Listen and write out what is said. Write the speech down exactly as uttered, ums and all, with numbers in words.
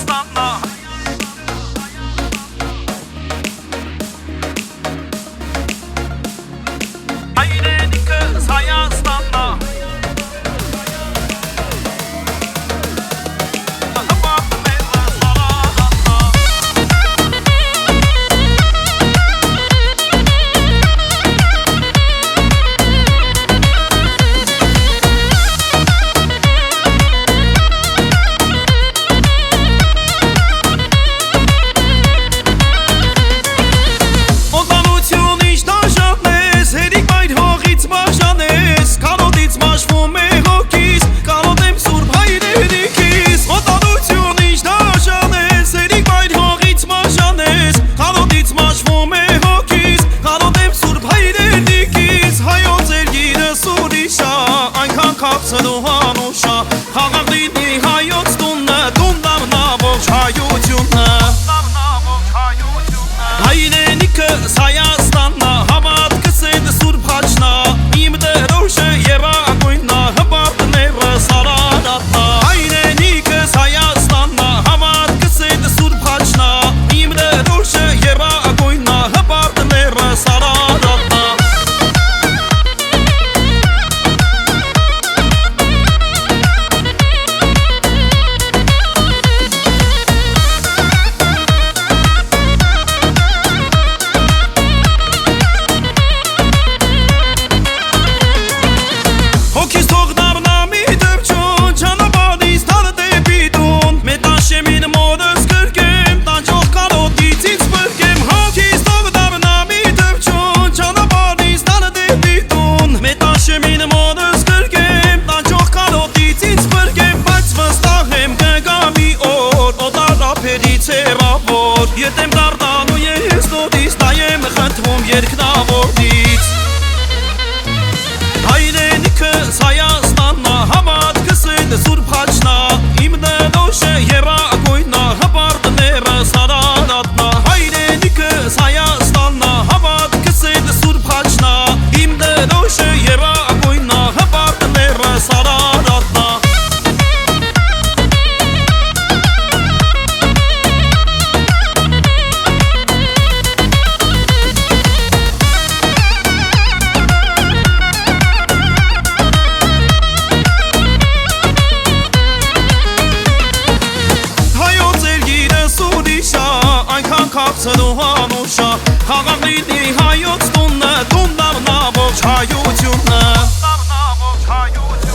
Հայաստանն Հայրենիքս Հայաստանն Կապցնու հանուշա Խաղաղ դիտնի հայոց տունը Տուն դավնա ողջ հայությունը Հայրենիքս Հայաստաննա Հավատքս էդ սուրբ խաչնա Իմ դրոշը երագույննա Հպարտներս Արարատնա Հայրենիքս Հայաստաննա Հավատքս էդ սուրբ խաչնա Իմ դրոշը երագույննա Հպարտներս Արարատնա Ետեմ դարդանու ես նոտից նայեմ խնդվում երկնավորդից Հայրենիքս Հայաստաննա Հավատքս էդ սուրբ խաչնա Իմ դրոշը երագույննա Հպարտներս Արարատնա Հայրենիքս Հայաստաննա Հավատքս էդ սուրբ խաչնա Իմ դրոշը երագույննա Հպարտներս Արարատնա Կապցնու հանուշա Խաղաղ դիտնի հայոց տունը Տուն դավնա ողջ հայությունը